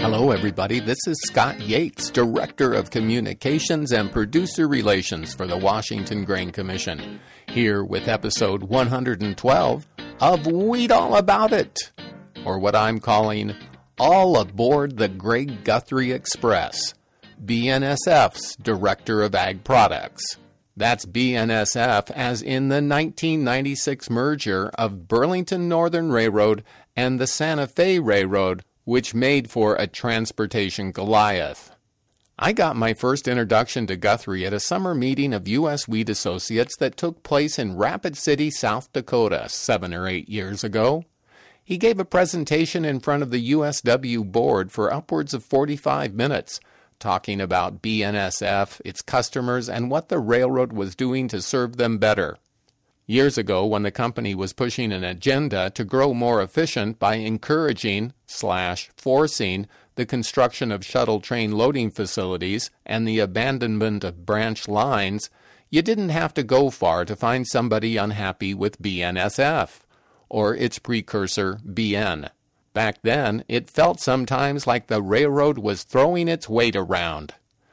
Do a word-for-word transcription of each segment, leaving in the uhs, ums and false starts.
Hello, everybody. This is Scott Yates, Director of Communications and Producer Relations for the Washington Grain Commission, here with episode one hundred twelve of Weed All About It, or what I'm calling All Aboard the Greg Guthrie Express, B N S F's Director of Ag Products. That's B N S F as in the nineteen ninety-six merger of Burlington Northern Railroad and the Santa Fe Railroad, which made for a transportation Goliath. I got my first introduction to Guthrie at a summer meeting of U S Wheat Associates that took place in Rapid City, South Dakota, seven or eight years ago. He gave a presentation in front of the U S W board for upwards of forty-five minutes, talking about B N S F, its customers, and what the railroad was doing to serve them better. Years ago, when the company was pushing an agenda to grow more efficient by encouraging slash forcing the construction of shuttle train loading facilities and the abandonment of branch lines, you didn't have to go far to find somebody unhappy with B N S F, or its precursor, B N. Back then, it felt sometimes like the railroad was throwing its weight around.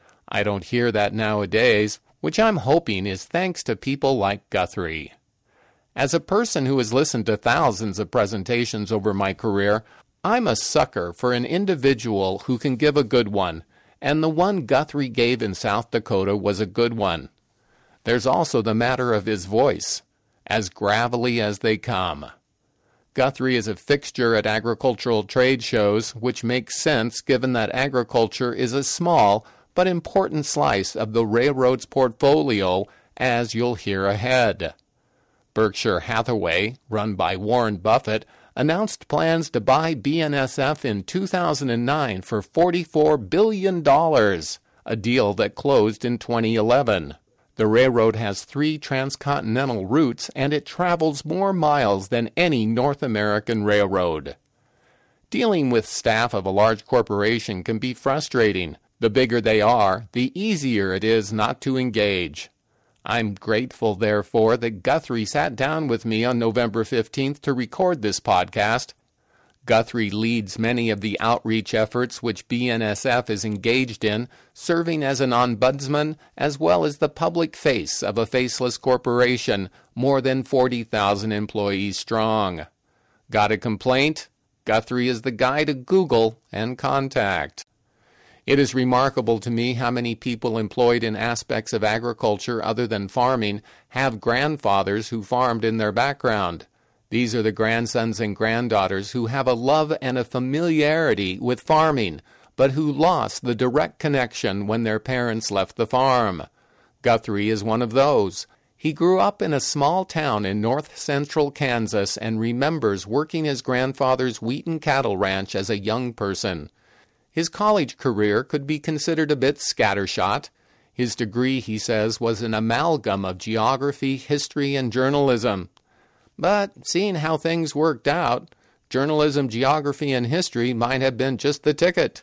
I don't hear that nowadays, which I'm hoping is thanks to people like Guthrie. As a person who has listened to thousands of presentations over my career, I'm a sucker for an individual who can give a good one, and the one Guthrie gave in South Dakota was a good one. There's also the matter of his voice, as gravelly as they come. Guthrie is a fixture at agricultural trade shows, which makes sense given that agriculture is a small but important slice of the railroad's portfolio, as you'll hear ahead. Berkshire Hathaway, run by Warren Buffett, announced plans to buy B N S F in two thousand nine for forty-four billion dollars, a deal that closed in twenty eleven. The railroad has three transcontinental routes, and it travels more miles than any North American railroad. Dealing with staff of a large corporation can be frustrating. The bigger they are, the easier it is not to engage. I'm grateful, therefore, that Guthrie sat down with me on November fifteenth to record this podcast. Guthrie leads many of the outreach efforts which B N S F is engaged in, serving as an ombudsman as well as the public face of a faceless corporation, more than forty thousand employees strong. Got a complaint? Guthrie is the guy to Google and contact. It is remarkable to me how many people employed in aspects of agriculture other than farming have grandfathers who farmed in their background. These are the grandsons and granddaughters who have a love and a familiarity with farming, but who lost the direct connection when their parents left the farm. Guthrie is one of those. He grew up in a small town in north-central Kansas and remembers working his grandfather's wheat and cattle ranch as a young person. His college career could be considered a bit scattershot. His degree, he says, was an amalgam of geography, history, and journalism. But seeing how things worked out, journalism, geography, and history might have been just the ticket.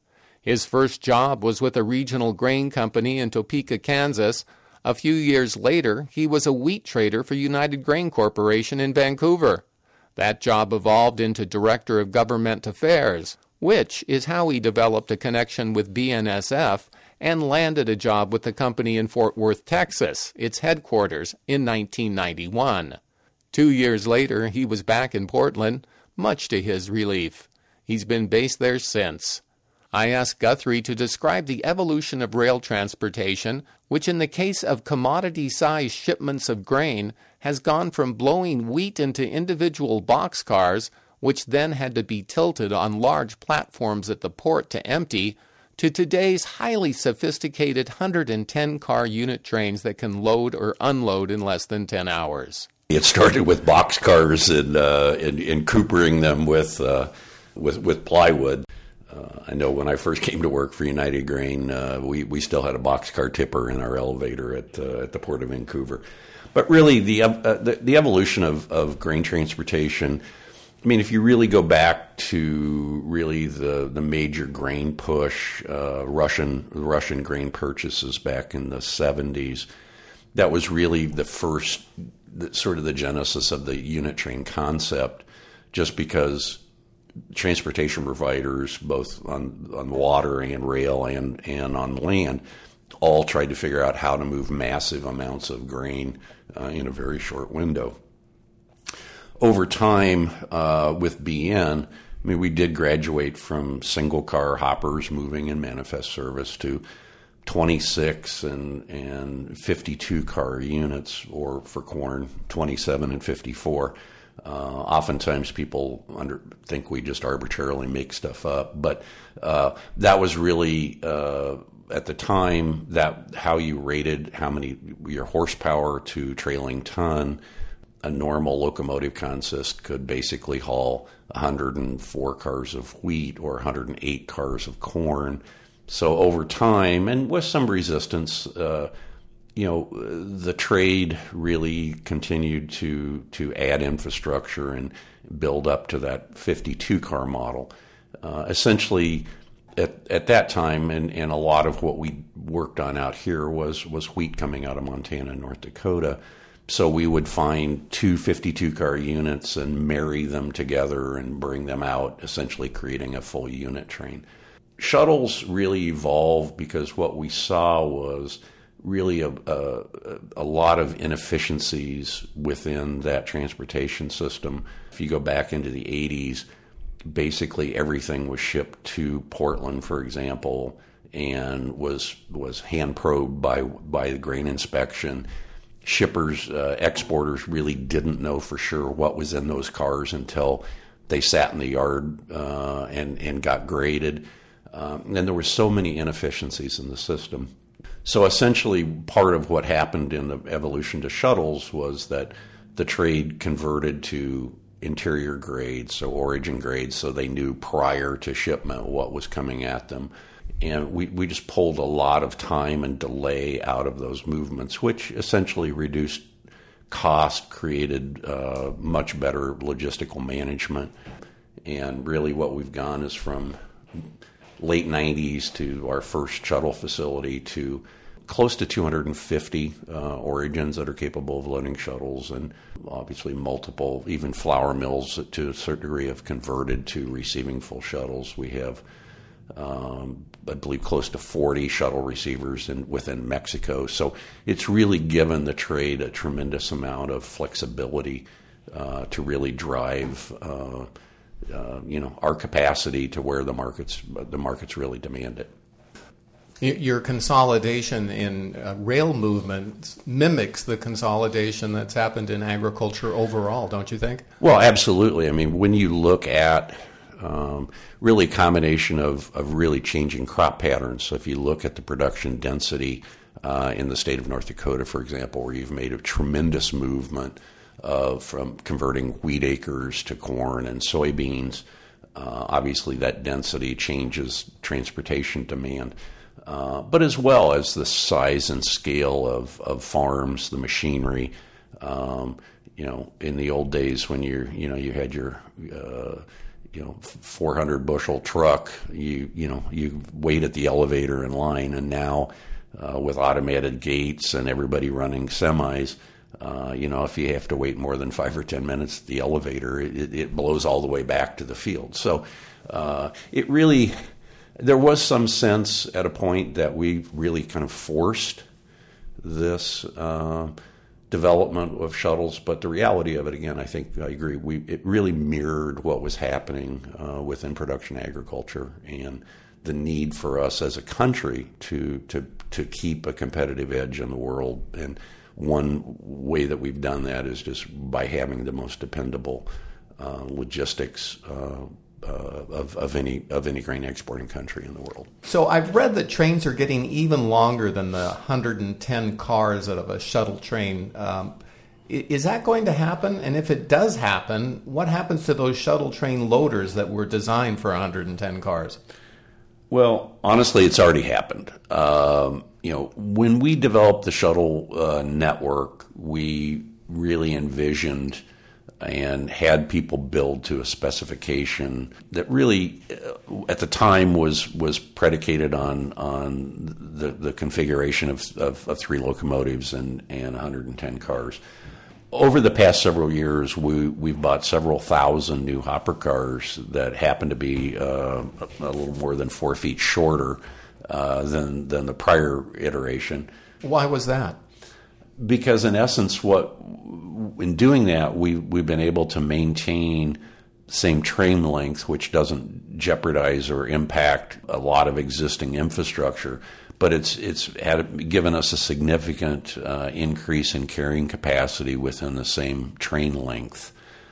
His first job was with a regional grain company in Topeka, Kansas. A few years later, he was a wheat trader for United Grain Corporation in Vancouver. That job evolved into Director of Government Affairs, which is how he developed a connection with B N S F and landed a job with the company in Fort Worth, Texas, its headquarters, in nineteen ninety-one. Two years later, he was back in Portland, much to his relief. He's been based there since. I asked Guthrie to describe the evolution of rail transportation, which in the case of commodity-sized shipments of grain has gone from blowing wheat into individual boxcars, which then had to be tilted on large platforms at the port to empty, to today's highly sophisticated one hundred ten car unit trains that can load or unload in less than ten hours. It started with boxcars and, uh, and, and coopering them with, uh, with, with plywood. Uh, I know when I first came to work for United Grain, uh, we, we still had a boxcar tipper in our elevator at, uh, at the Port of Vancouver. But really, the, uh, the, the evolution of, of grain transportation, I mean, if you really go back to really the, the major grain push, uh, Russian Russian grain purchases back in the seventies, that was really the first, the, sort of the genesis of the unit train concept, just because transportation providers, both on, on water and rail and, and on land, all tried to figure out how to move massive amounts of grain uh, in a very short window. Over time, uh, with B N, I mean, we did graduate from single-car hoppers moving in manifest service to twenty-six and and fifty-two car units, or for corn, twenty-seven and fifty-four. Uh, oftentimes people under, think we just arbitrarily make stuff up, but uh, that was really uh, at the time that how you rated how many your horsepower to trailing ton. A normal locomotive consist could basically haul one hundred four cars of wheat or one hundred eight cars of corn. So over time, and with some resistance, uh, you know, the trade really continued to to add infrastructure and build up to that fifty-two car model. Uh, essentially, at at that time, and, and a lot of what we worked on out here was was wheat coming out of Montana and North Dakota. So we would find two fifty-two car units and marry them together and bring them out, essentially creating a full unit train. Shuttles really evolved because what we saw was really a, a, a lot of inefficiencies within that transportation system. If you go back into the eighties, basically everything was shipped to Portland, for example, and was was hand probed by by the grain inspection. Shippers, uh, exporters really didn't know for sure what was in those cars until they sat in the yard uh, and, and got graded. Um, and there were so many inefficiencies in the system. So essentially part of what happened in the evolution to shuttles was that the trade converted to interior grades, so origin grades, so they knew prior to shipment what was coming at them. And we, we just pulled a lot of time and delay out of those movements, which essentially reduced cost, created uh, much better logistical management. And really what we've gone is from late nineties to our first shuttle facility to close to two hundred fifty uh, origins that are capable of loading shuttles, and obviously multiple, even flour mills to a certain degree have converted to receiving full shuttles. We have Um, I believe close to forty shuttle receivers in, within Mexico. So it's really given the trade a tremendous amount of flexibility uh, to really drive, uh, uh, you know, our capacity to where the markets the markets really demand it. Your consolidation in uh, rail movement mimics the consolidation that's happened in agriculture overall, don't you think? Well, absolutely. I mean, when you look at Um, really a combination of, of really changing crop patterns. So if you look at the production density uh, in the state of North Dakota, for example, where you've made a tremendous movement uh, from converting wheat acres to corn and soybeans, uh, obviously that density changes transportation demand. Uh, but as well as the size and scale of, of farms, the machinery. Um, you know, in the old days when you you know you had your uh, you know, four hundred bushel truck, you, you know, you wait at the elevator in line, and now, uh, with automated gates and everybody running semis, uh, you know, if you have to wait more than five or ten minutes at the elevator, it, it blows all the way back to the field. So, uh, it really, there was some sense at a point that we really kind of forced this, uh, development of shuttles, but the reality of it, again, I think I agree. We it really mirrored what was happening uh, within production agriculture and the need for us as a country to to to keep a competitive edge in the world. And one way that we've done that is just by having the most dependable uh, logistics uh, uh, of of any of any grain exporting country in the world. So I've read that trains are getting even longer than the one hundred ten cars out of a shuttle train. Um, is that going to happen? And if it does happen, what happens to those shuttle train loaders that were designed for one hundred ten cars? Well, honestly, it's already happened. Um, you know, when we developed the shuttle uh, network, we really envisioned and had people build to a specification that really, uh, at the time, was was predicated on on the, the configuration of, of, of three locomotives and, and one hundred ten cars. over the past several years, we, we've bought several thousand new hopper cars that happen to be uh, a, a little more than four feet shorter uh, than than the prior iteration. Why was that? Because in essence, what in doing that, we we've been able to maintain same train length, which doesn't jeopardize or impact a lot of existing infrastructure. But it's it's had given us a significant uh, increase in carrying capacity within the same train length.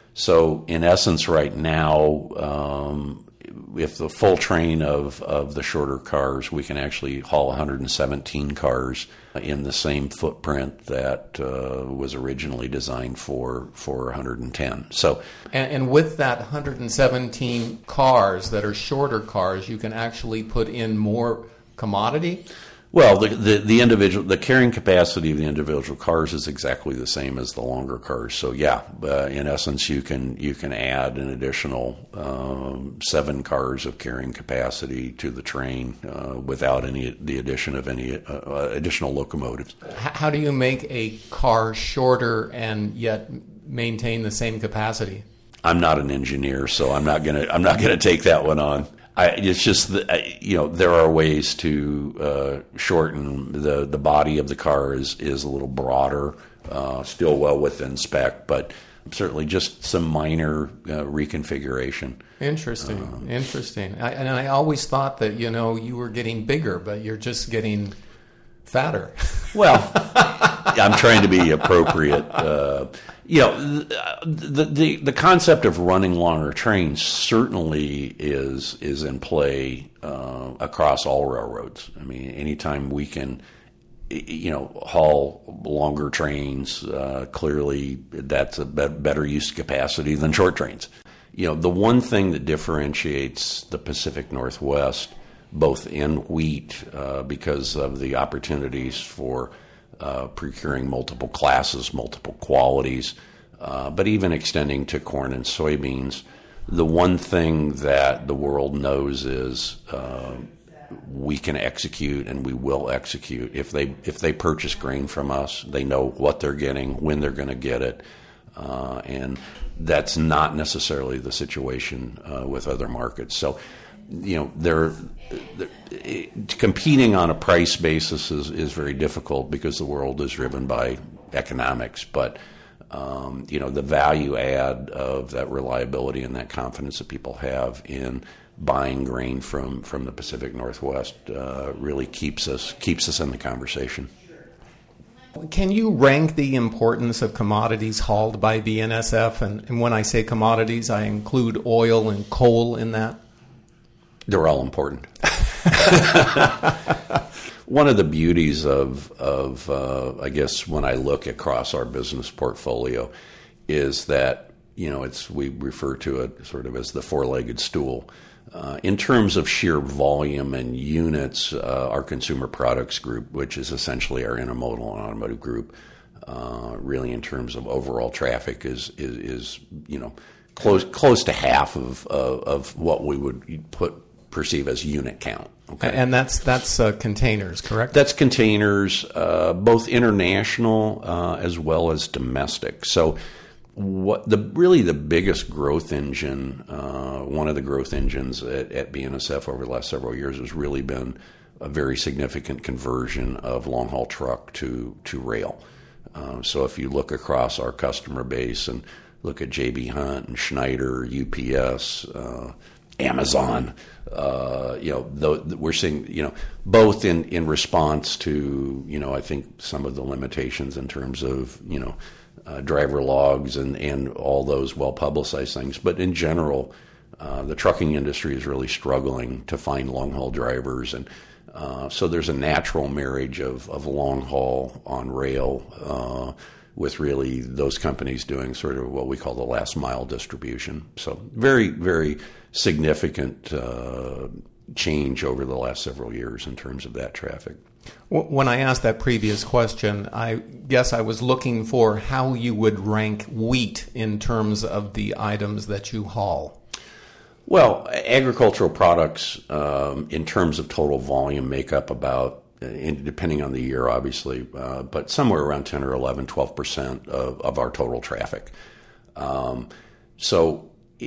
So in essence, right now, um, if the full train of, of the shorter cars, we can actually haul one hundred seventeen cars in the same footprint that uh, was originally designed for for one hundred ten. So, and, and with that one hundred seventeen cars that are shorter cars, you can actually put in more commodity? Well, the, the the individual the carrying capacity of the individual cars is exactly the same as the longer cars. So yeah, uh, in essence, you can you can add an additional um, seven cars of carrying capacity to the train uh, without any the addition of any uh, additional locomotives. How do you make a car shorter and yet maintain the same capacity? I'm not an engineer, so I'm not gonna I'm not gonna take that one on. I, it's just that, you know, there are ways to uh, shorten the, the body of the car is, is a little broader, uh, still well within spec, but certainly just some minor uh, reconfiguration. Interesting, um, interesting. I, and I always thought that, you know, you were getting bigger, but you're just getting fatter. Well, I'm trying to be appropriate. Uh, you know, the, the the concept of running longer trains certainly is is in play uh, across all railroads. I mean, anytime we can, you know, haul longer trains, uh, clearly that's a be- better use of capacity than short trains. You know, the one thing that differentiates the Pacific Northwest, both in wheat, uh, because of the opportunities for uh, procuring multiple classes, multiple qualities, uh, but even extending to corn and soybeans, the one thing that the world knows is uh, we can execute and we will execute. If they if they purchase grain from us, they know what they're getting, when they're going to get it, uh, and that's not necessarily the situation uh, with other markets. So, you know, they're, they're competing on a price basis is, is very difficult because the world is driven by economics. But um, you know, the value add of that reliability and that confidence that people have in buying grain from, from the Pacific Northwest uh, really keeps us keeps us in the conversation. Can you rank the importance of commodities hauled by B N S F? And, and when I say commodities, I include oil and coal in that. They're all important. One of the beauties of, of uh, I guess, when I look across our business portfolio is that, you know, it's we refer to it sort of as the four-legged stool. Uh, in terms of sheer volume and units, uh, our consumer products group, which is essentially our intermodal and automotive group, uh, really in terms of overall traffic is, is, is you know, close close to half of, of, of what we would put perceive as unit count. Okay, and that's that's uh, containers, correct? That's containers, uh, both international uh, as well as domestic. So, what the really the biggest growth engine, uh, one of the growth engines at, at B N S F over the last several years has really been a very significant conversion of long haul truck to to rail. Uh, so, if you look across our customer base and look at J B Hunt and Schneider, U P S, uh, Amazon, uh, you know, the, we're seeing, you know, both in, in response to, you know, I think some of the limitations in terms of, you know, uh, driver logs and, and all those well-publicized things. But in general, uh, the trucking industry is really struggling to find long-haul drivers. And uh, so there's a natural marriage of, of long-haul on rail uh, with really those companies doing sort of what we call the last mile distribution. So very, very significant uh, change over the last several years in terms of that traffic. When I asked that previous question, I guess I was looking for how you would rank wheat in terms of the items that you haul. Well, agricultural products um, in terms of total volume make up about in, depending on the year, obviously, uh, but somewhere around ten or eleven, twelve percent of, of our total traffic. Um, so,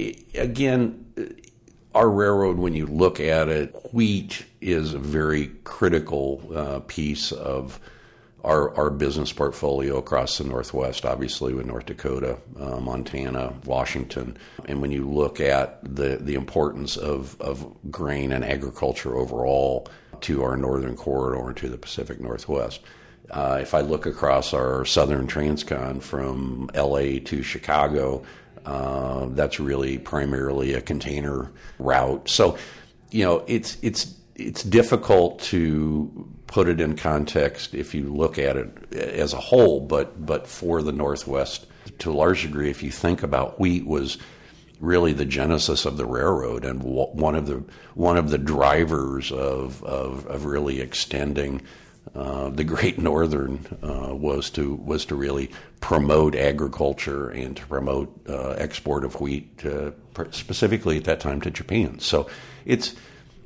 again, our railroad, when you look at it, wheat is a very critical uh, piece of our, our business portfolio across the Northwest, obviously with North Dakota, uh, Montana, Washington. And when you look at the, the importance of, of grain and agriculture overall to our northern corridor and to the Pacific Northwest, uh, if I look across our southern transcon from L A to Chicago, uh, that's really primarily a container route. So, you know, it's it's it's difficult to put it in context if you look at it as a whole, but but for the Northwest, to a large degree, if you think about wheat was really the genesis of the railroad and one of the one of the drivers of of, of really extending uh, the Great Northern uh, was to was to really promote agriculture and to promote uh, export of wheat, to, specifically at that time to Japan. So it's.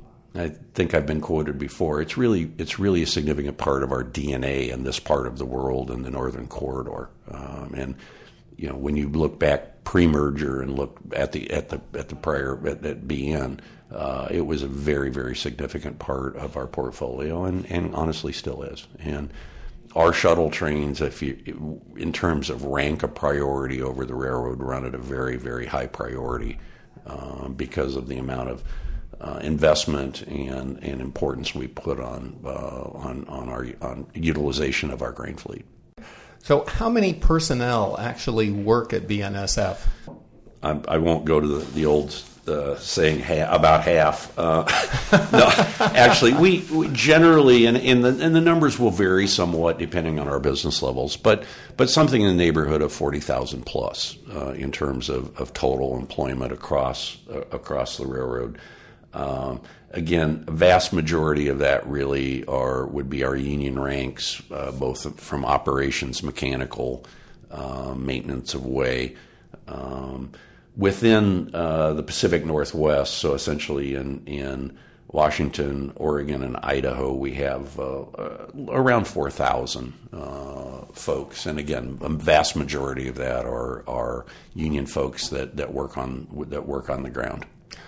I think I've been quoted before. It's really it's really a significant part of our D N A in this part of the world in the northern corridor. Um, and you know, when you look back pre-merger and look at the at the at the prior at, at B N, uh, it was a very very significant part of our portfolio, and, and honestly still is. And our shuttle trains, if you in terms of rank of priority over the railroad, run at a very very high priority uh, because of the amount of Uh, investment and, and importance we put on uh, on on our on utilization of our grain fleet. So, how many personnel actually work at B N S F? I, I won't go to the, the old uh, saying ha- about half. Uh, no, actually, we, we generally and, and the and the numbers will vary somewhat depending on our business levels, but but something in the neighborhood of forty thousand plus uh, in terms of, of total employment across uh, across the railroad. Um, again, a vast majority of that really are would be our union ranks, uh, both from operations, mechanical, uh, maintenance of way. Um, within uh, the Pacific Northwest, so essentially in, in Washington, Oregon, and Idaho, we have uh, uh, around four thousand uh, folks. And again, a vast majority of that are, are union folks that, that work on that work on the ground.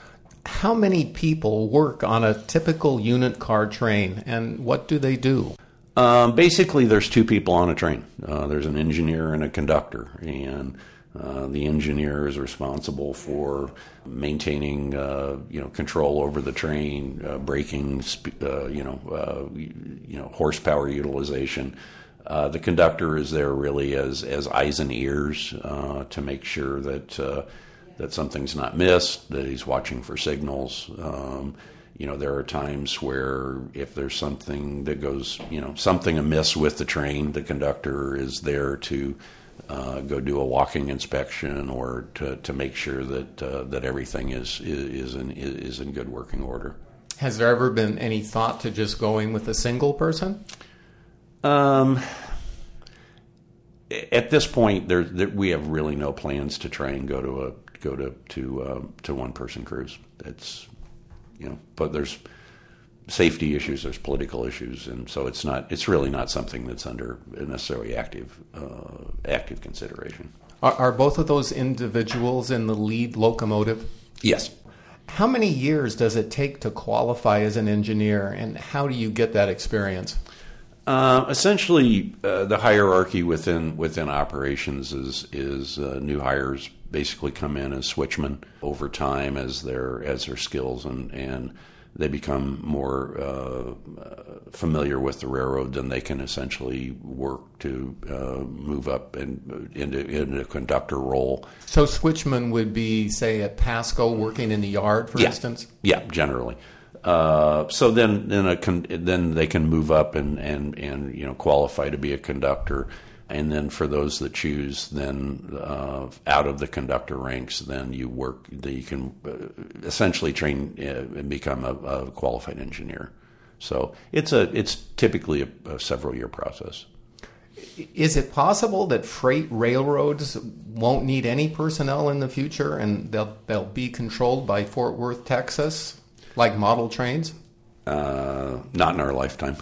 How many people work on a typical unit car train, and what do they do? Um, basically, there's two people on a train. Uh, there's an engineer and a conductor, and uh, the engineer is responsible for maintaining, uh, you know, control over the train, uh, braking, uh, you know, uh, you know, horsepower utilization. Uh, the conductor is there really as as eyes and ears uh, to make sure that. Uh, that something's not missed, that he's watching for signals. Um, you know, there are times where if there's something that goes, you know, something amiss with the train, the conductor is there to uh, go do a walking inspection or to, to make sure that uh, that everything is is in is in good working order. Has there ever been any thought to just going with a single person? Um. At this point, there, there we have really no plans to try and go to a go to to uh, to one person crews. It's you know, but there's safety issues, there's political issues, and so it's not it's really not something that's under necessarily active uh, active consideration. Are, are both of those individuals in the lead locomotive? Yes. How many years does it take to qualify as an engineer, and how do you get that experience? Uh, essentially, uh, the hierarchy within within operations is is uh, new hires basically come in as switchmen over time as their as their skills and, and they become more uh, familiar with the railroad, then they can essentially work to uh, move up and into into a conductor role. So switchman would be, say, at Pasco working in the yard, for yeah. instance? Yeah, generally. Uh, so then, then, a con- then they can move up and, and, and you know qualify to be a conductor, and then for those that choose, then uh, out of the conductor ranks, then you work. You can uh, essentially train uh, and become a, a qualified engineer. So it's a it's typically a, a several year process. Is it possible that freight railroads won't need any personnel in the future, and they'll they'll be controlled by Fort Worth, Texas? Like model trains? Uh, not in our lifetime.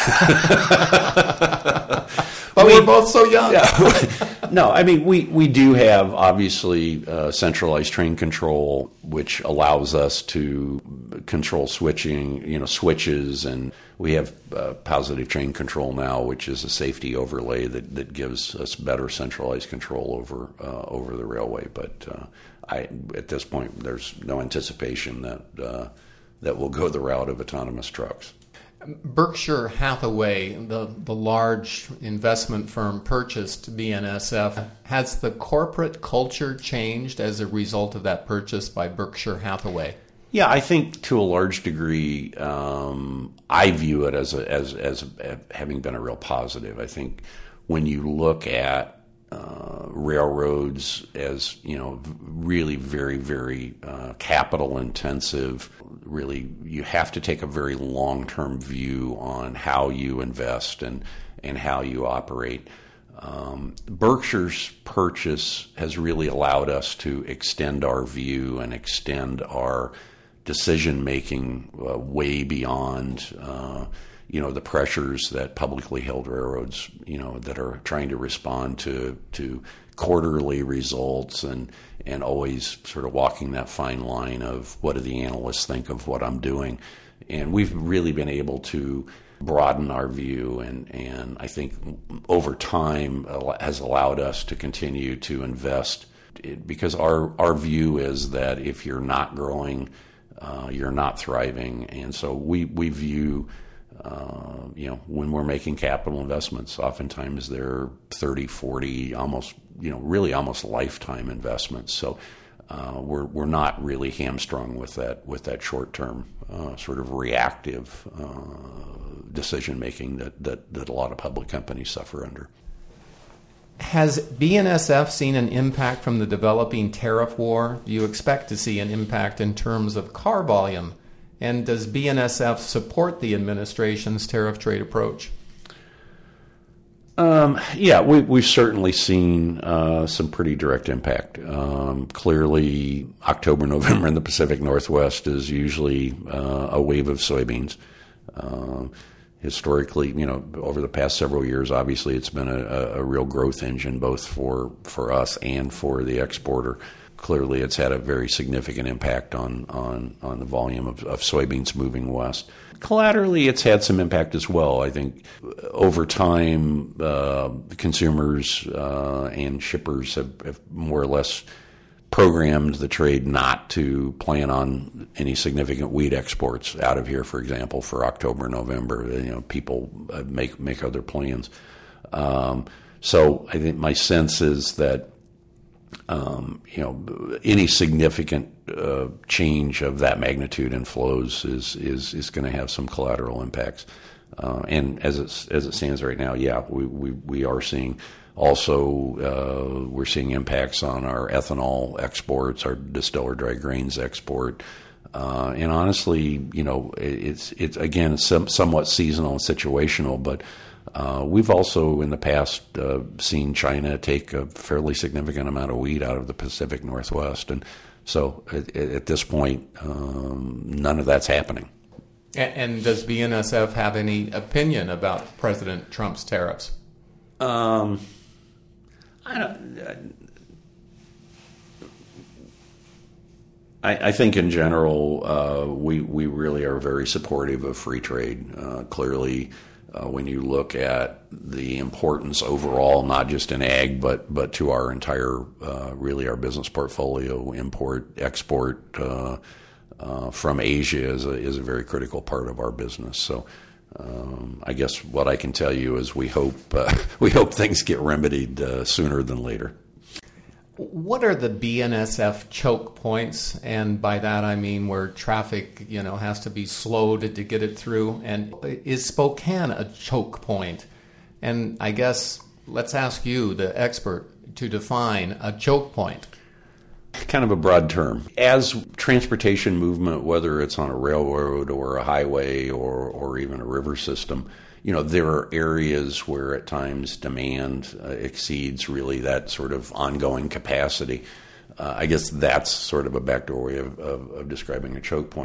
But we, we're both so young. Yeah. No, I mean, we, we do have, obviously, uh, centralized train control, which allows us to control switching, you know, switches, and we have uh, positive train control now, which is a safety overlay that, that gives us better centralized control over uh, over the railway. But uh, I, at this point, there's no anticipation that uh, that will go the route of autonomous trucks. Berkshire Hathaway, the, the large investment firm, purchased B N S F. Has the corporate culture changed as a result of that purchase by Berkshire Hathaway? Yeah, I think to a large degree, um, I view it as a, as as having been a real positive. I think when you look at uh, railroads as, you know, really very, very uh, capital intensive, really you have to take a very long-term view on how you invest and, and how you operate. Um, Berkshire's purchase has really allowed us to extend our view and extend our decision-making uh, way beyond uh, you know, the pressures that publicly held railroads, you know, that are trying to respond to to quarterly results and and always sort of walking that fine line of what do the analysts think of what I'm doing. And we've really been able to broaden our view, and, and I think over time has allowed us to continue to invest, because our, our view is that if you're not growing, uh, you're not thriving. And so we, we view Uh, you know, when we're making capital investments, oftentimes they're thirty, forty, almost, you know, really almost lifetime investments. So uh, we're we're not really hamstrung with that with that short term uh, sort of reactive uh, decision making that, that that a lot of public companies suffer under. Has B N S F seen an impact from the developing tariff war? Do you expect to see an impact in terms of car volume? And does B N S F support the administration's tariff trade approach? Um, yeah, we, we've certainly seen uh, some pretty direct impact. Um, clearly, October, November in the Pacific Northwest is usually uh, a wave of soybeans. Uh, historically, you know, over the past several years, obviously it's been a, a real growth engine both for, for us and for the exporter. Clearly, it's had a very significant impact on on, on the volume of, of soybeans moving west. Collaterally, it's had some impact as well. I think over time, uh, consumers uh, and shippers have, have more or less programmed the trade not to plan on any significant wheat exports out of here, for example, for October, November. You know, people make make other plans. Um, so I think my sense is that Um, you know, any significant uh, change of that magnitude in flows is is, is going to have some collateral impacts. Uh, and as it as it stands right now, yeah, we we, we are seeing also uh, we're seeing impacts on our ethanol exports, our distiller dry grains export, uh, and honestly, you know, it's it's again it's some, somewhat seasonal and situational, but. Uh, we've also, in the past, uh, seen China take a fairly significant amount of wheat out of the Pacific Northwest. And so at, at this point, um, none of that's happening. And, and does B N S F have any opinion about President Trump's tariffs? Um, I don't... I, I think in general, uh, we, we really are very supportive of free trade. Uh, clearly... Uh, when you look at the importance overall, not just in ag, but but to our entire, uh, really our business portfolio, import, export uh, uh, from Asia is a, is a very critical part of our business. So um, I guess what I can tell you is we hope uh, we hope things get remedied uh, sooner than later. What are the B N S F choke points? And by that I mean where traffic, you know, has to be slowed to get it through. And is Spokane a choke point? And I guess let's ask you, the expert, to define a choke point. Kind of a broad term. As transportation movement, whether it's on a railroad or a highway or, or even a river system, you know, there are areas where at times demand uh, exceeds really that sort of ongoing capacity. Uh, I guess that's sort of a backdoor way of, of, of describing a choke point.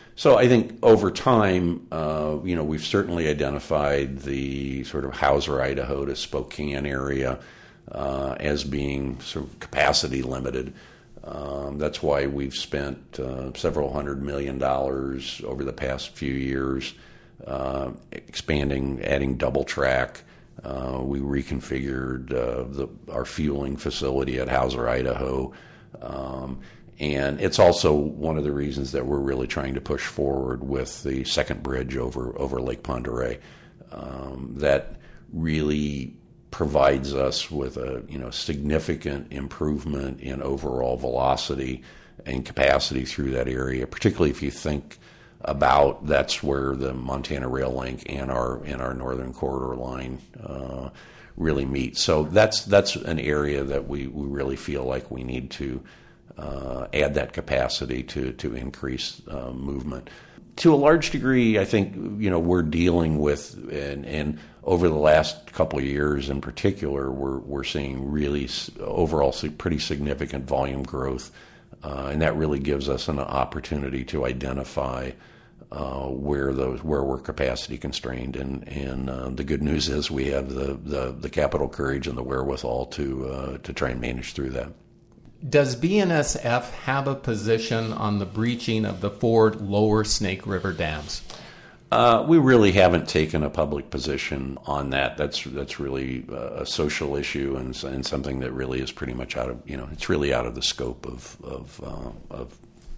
So I think over time, uh, you know, we've certainly identified the sort of Hauser, Idaho to Spokane area uh, as being sort of capacity limited. Um, that's why we've spent uh, several hundred million dollars over the past few years uh, expanding, adding double track. Uh, we reconfigured uh, the, our fueling facility at Hauser, Idaho. Um, And it's also one of the reasons that we're really trying to push forward with the second bridge over, over Lake Pend Oreille. Um, that really provides us with a you know significant improvement in overall velocity and capacity through that area, particularly if you think about that's where the Montana Rail Link and our and our Northern Corridor line uh, really meet. So that's that's an area that we, we really feel like we need to Uh, add that capacity to to increase uh, movement. To a large degree, I think you know we're dealing with, and, and over the last couple of years in particular, we're we're seeing really overall pretty significant volume growth, uh, and that really gives us an opportunity to identify uh, where those where we're capacity constrained. And and uh, the good news is we have the, the, the capital courage and the wherewithal to uh, to try and manage through that. Does B N S F have a position on the breaching of the four lower Snake River dams? Uh, we really haven't taken a public position on that. That's that's really a social issue and, and something that really is pretty much out of you know it's really out of the scope of of uh, of,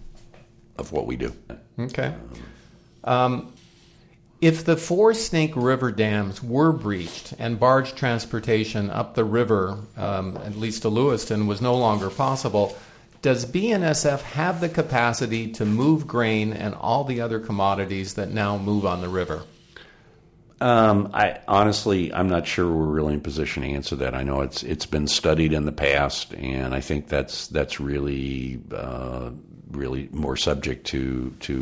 of what we do. Okay. Um, if the four Snake River dams were breached and barge transportation up the river, um, at least to Lewiston, was no longer possible, does B N S F have the capacity to move grain and all the other commodities that now move on the river? Um, I honestly, I'm not sure we're really in position to answer that. I know it's it's been studied in the past, and I think that's that's really uh, really more subject to to.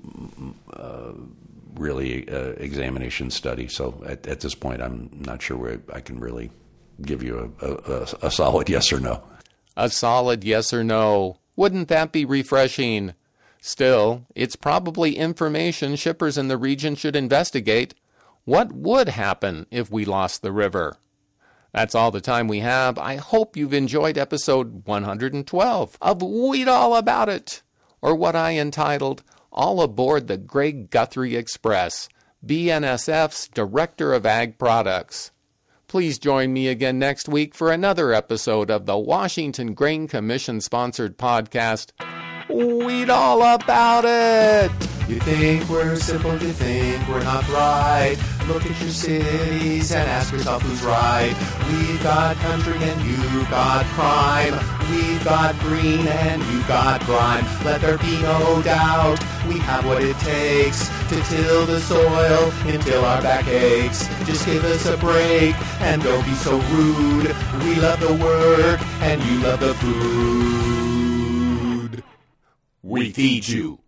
Uh, really uh, examination study. So at, at this point, I'm not sure where I can really give you a, a, a solid yes or no. A solid yes or no. Wouldn't that be refreshing? Still, it's probably information shippers in the region should investigate. What would happen if we lost the river? That's all the time we have. I hope you've enjoyed episode one hundred twelve of Weed All About It, or what I entitled All Aboard the Greg Guthrie Express, B N S F's Director of Ag Products. Please join me again next week for another episode of the Washington Grain Commission-sponsored podcast, Weed All About It. You think we're simple, you think we're not right. Look at your cities and ask yourself who's right. We've got country and you've got crime. We've got green and you've got grime. Let there be no doubt, we have what it takes to till the soil until our back aches. Just give us a break and don't be so rude. We love the work and you love the food. We feed you.